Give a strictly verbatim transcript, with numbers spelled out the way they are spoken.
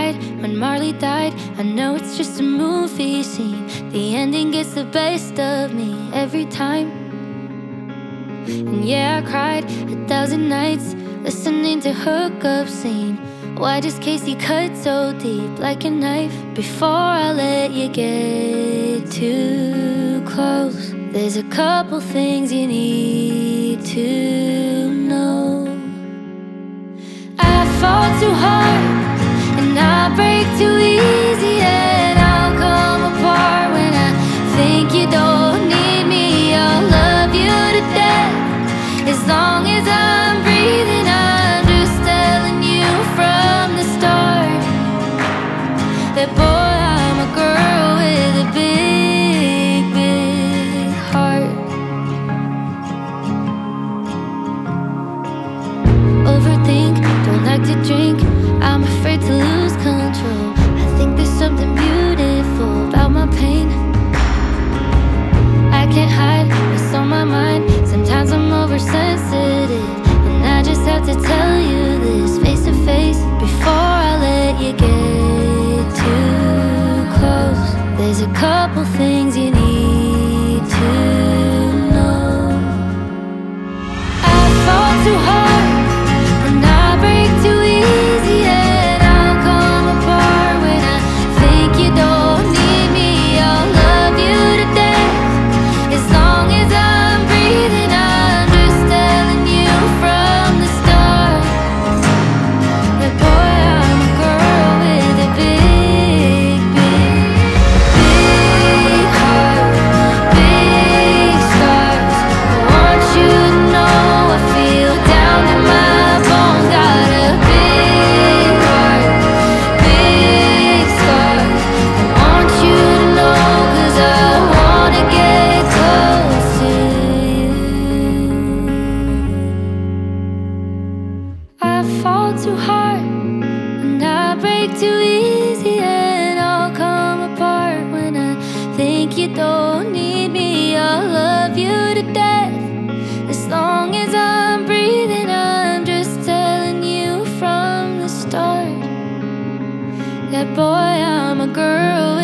cried when Marley died. I know it's just a movie scene. The ending gets the best of me every time. And yeah, I cried a thousand nights listening to hookup scene. Why does Casey cut so deep like a knife? Before I let you get too close, there's a couple things you need to know. I fall too hard and I break too easy, and I'll come apart when I think you don't need me. I'll love you to death as long as I'm breathing. I'm just telling you from the start that, boy, I'm a girl with a big, big heart. Overthink, don't like to drink, I'm afraid to lose control. I think there's something beautiful about my pain. I can't hide what's on my mind. Sometimes I'm oversensitive, and I just have to tell you this face to face before I let you get too close. There's a couple things you need to know. I fall too hard and I break too easy, and I'll come apart when I think you don't need me. I'll love you to death as long as I'm breathing. I'm just telling you from the start that, boy, I'm a girl with a big, big, big heart, big scars. I want you to know I feel down in my bones. Got a big heart, big scars. I want you to know 'cause I wanna get close to you. I fall too hard and I break too easy, and I'll come apart when I think you don't need me. I'll love you to death as long as I'm breathing. I'm just telling you from the start that, boy, I'm a girl